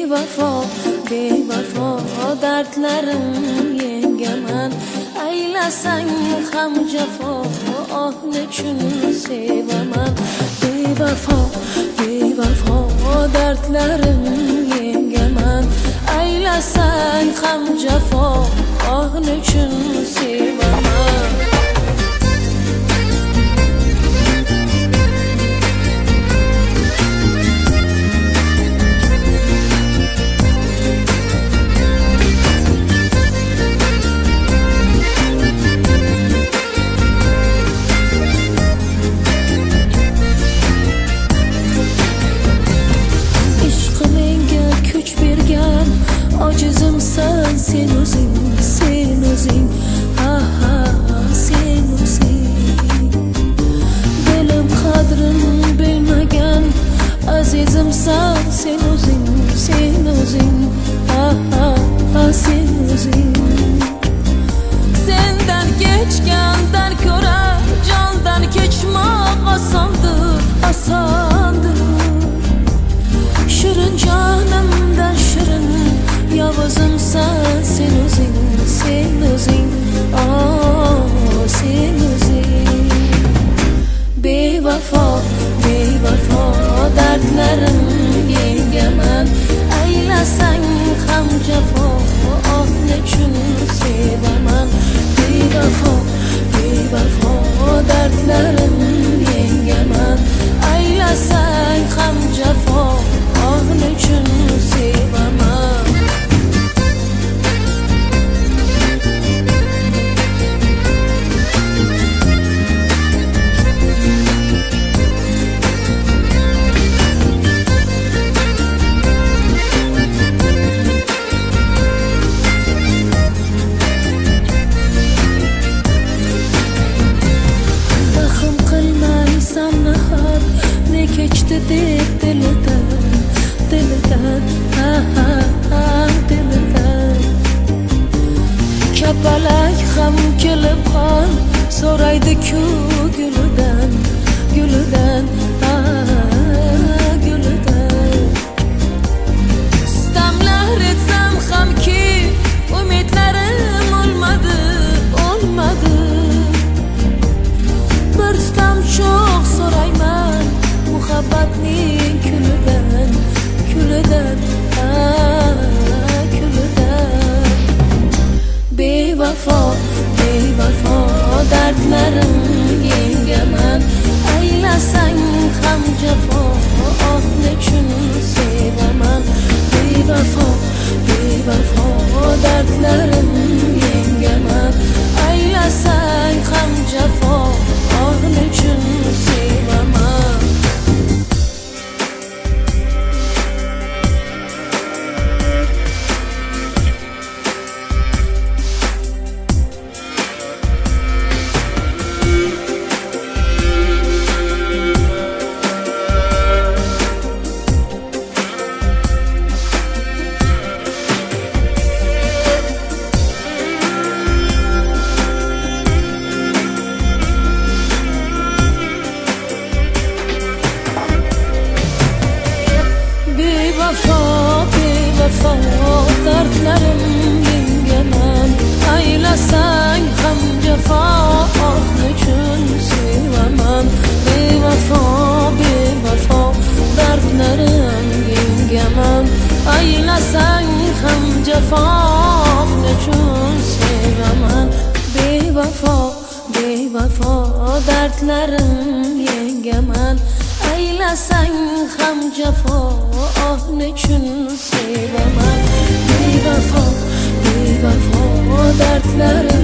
Bevafo, bevafo dardlarim yengaman. Aylasang ham jafo, oh nechun sevaman. Bevafo, bevafo dardlarim yengaman. Aylasang ham jafo, oh nechun sevaman. Acizimsan sen o'zing, sen o'zing, ha ha sen o'zing. Dilim qadrin bilmagan azizimsan sen o'zing, sen o'zing, ha ha sen o'zing. Sendan kechgandan ko'ra jondan kechmoq osondir, osondir. Shirin jonimdan shirin yolg'izimsan sen o'zing, sen o'zing, oh sen o'zing. Bevafo, bevafo dardlarim yengaman. Aylasang ham jafo, oh nechun sevaman. Bevafo, bevafo dardlarim yengaman. Aylasang ham jafo, oh nechun sevaman. Kechdi deb dilidan, dilidan, ha ha ha dilidan. Kapalak ham kelib qol so'raydi-ku gulidan, gulidan, ha gulidan. Istamlar etsam hamki umidlarim o'lmadi, o'lmadi. Bir tutam cho'g' so'rayman muhabbatning kulidan, kulidan, kulidan. Bevafo, bevafo dardlarim yengaman. Aylasang ham jafo, oh nechun sevaman. Bevafo, bevafo dardlarim yengaman. Aylasang ham jafo, oh nechun sevaman. Bevafo dardlarim yengaman. Aylasang ham jafo, oh nechun sevaman. Bevafo, bevafo dardlarim yengaman. Aylasang ham jafo, oh nechun sevaman. Bevafo, bevafo dardlarim yengaman. Aylasang ham jafo, oh nechun sevaman. Bevafo, bevafo dardlarim